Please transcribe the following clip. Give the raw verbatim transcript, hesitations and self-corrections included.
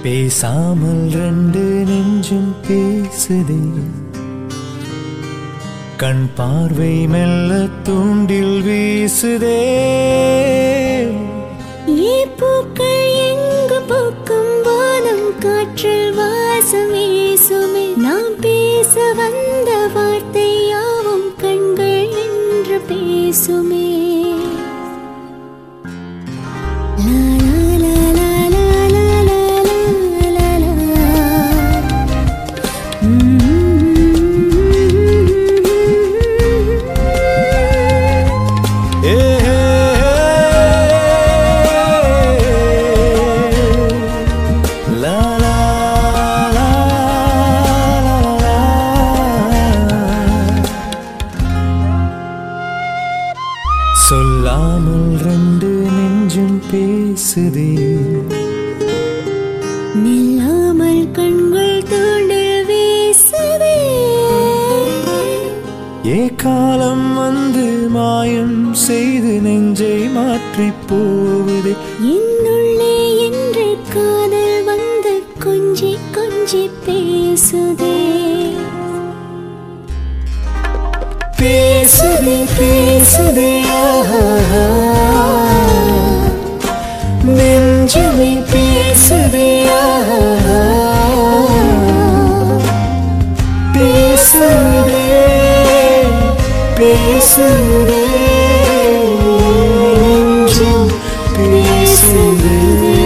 பேசாமல் ரெண்டு நெஞ்சும் பேசுதே, கண் பார்வை மெல்ல தூண்டில் வீசுதே. பூக்கள் எங்கு பூக்கும் வானம் காற்றில் வாசம் வீசுமே, நாம் பேச வந்த வார்த்தை யாவும் கண்கள் என்று பேசுமே. சொல்லாமல் ரெண்டு நெஞ்சும் பேசுதே, நில்லாமல் கண்கள் தூண்டில் வீசுதே. ஏ காலம் வந்து மாயம் செய்து நெஞ்சை மாற்றி போகுதே. என்னுள்ளே என்று காதல் வந்து கொஞ்சி கொஞ்சி பேசுதே, பேசுதே பேசுதே நெஞ்சுமே பேசுதே, பேசுதே பேசுதே நெஞ்சும் பேசுதே.